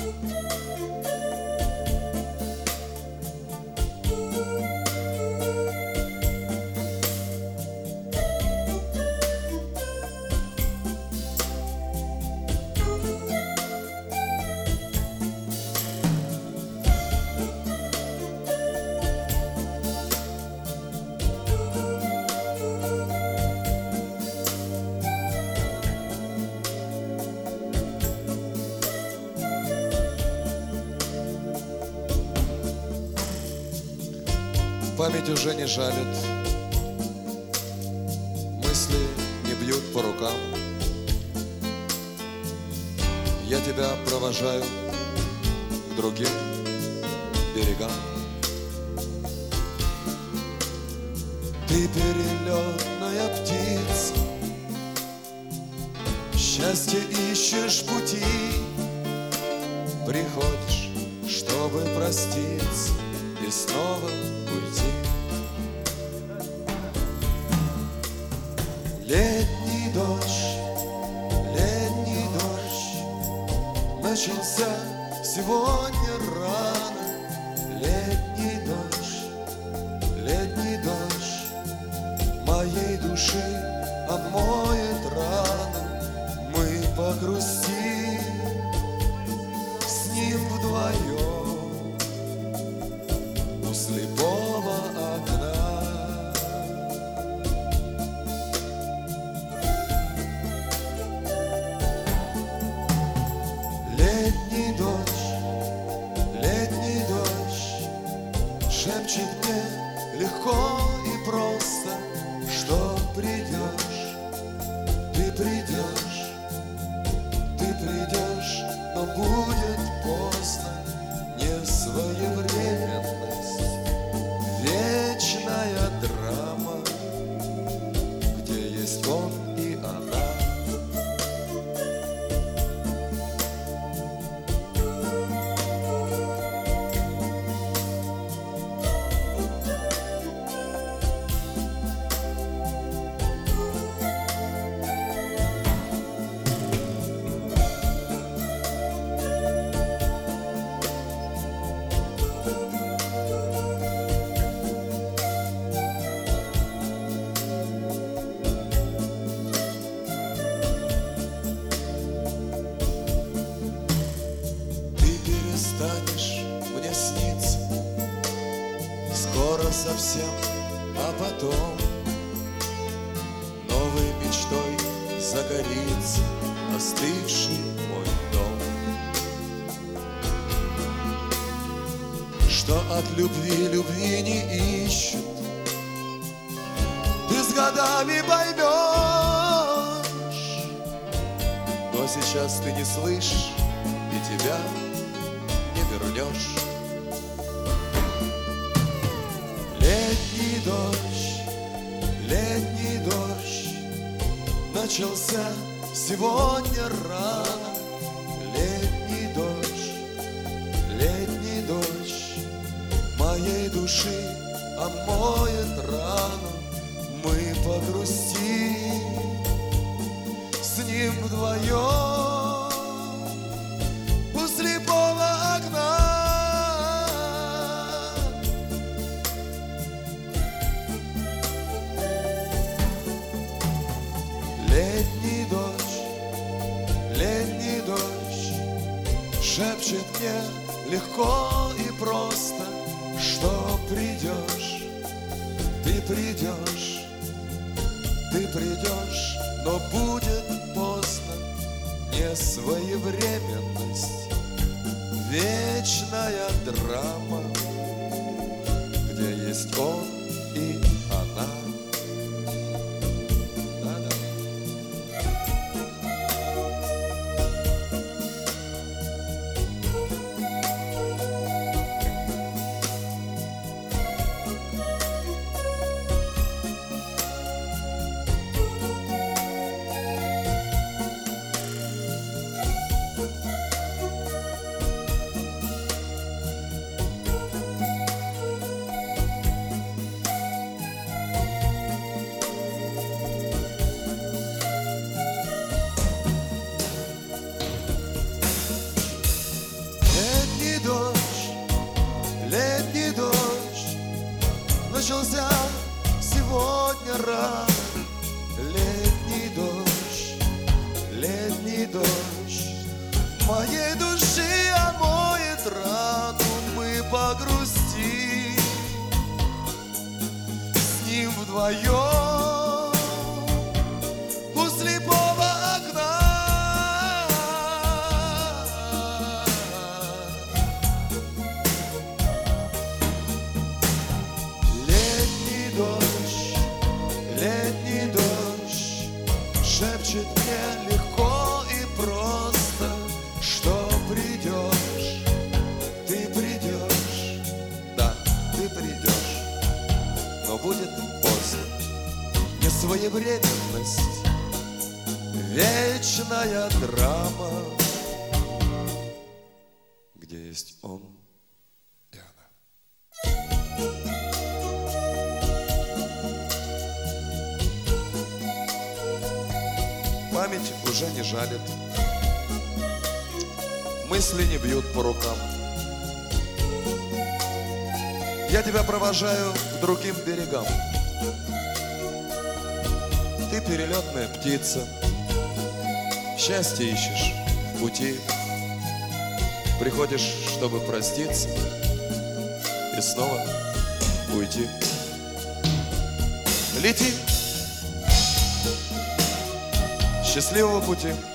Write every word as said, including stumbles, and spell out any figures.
Память уже не жалит, мысли не бьют по рукам. Я тебя провожаю к другим берегам. Ты перелетная птица, счастье ищешь пути, приходишь, чтобы проститься и снова уйти. Летний дождь, летний дождь начался сегодня рано. Летний дождь, летний дождь моей души омоет рано. Мы погрустим с ним вдвоем у слепого окна. Летний дождь, летний дождь шепчет мне легко и просто, что придешь, ты придешь, ты придешь, но будет поздно. Не своевременность, вечная драма, где есть он и она. Станешь мне сниться скоро совсем, а потом новой мечтой загорится остывший мой дом. Что от любви любви не ищут, ты с годами поймешь, но сейчас ты не слышишь, и тебя вернешь. Летний дождь, летний дождь начался сегодня рано. Летний дождь, летний дождь моей души омоет рану. Мы погрустим с ним вдвоем у слепого окна. Летний дождь, летний дождь шепчет мне легко и просто, что придешь, ты придешь, ты придешь, но будет поздно. Не своевременность, вечная драма, где есть он и она. Да-да. моей души омоет рану, мы погрустим с ним вдвоем у слепого окна. Летний дождь, летний дождь шепчет мне легко и просто, что придешь, ты придешь, да, ты придешь, но будет поздно. Несвоевременность, вечная драма, где есть он и она. Память уже не жалит, мысли не бьют по рукам. Я тебя провожаю к другим берегам. Ты перелетная птица, счастье ищешь в пути. Приходишь, чтобы проститься и снова уйти. Лети! Счастливого пути!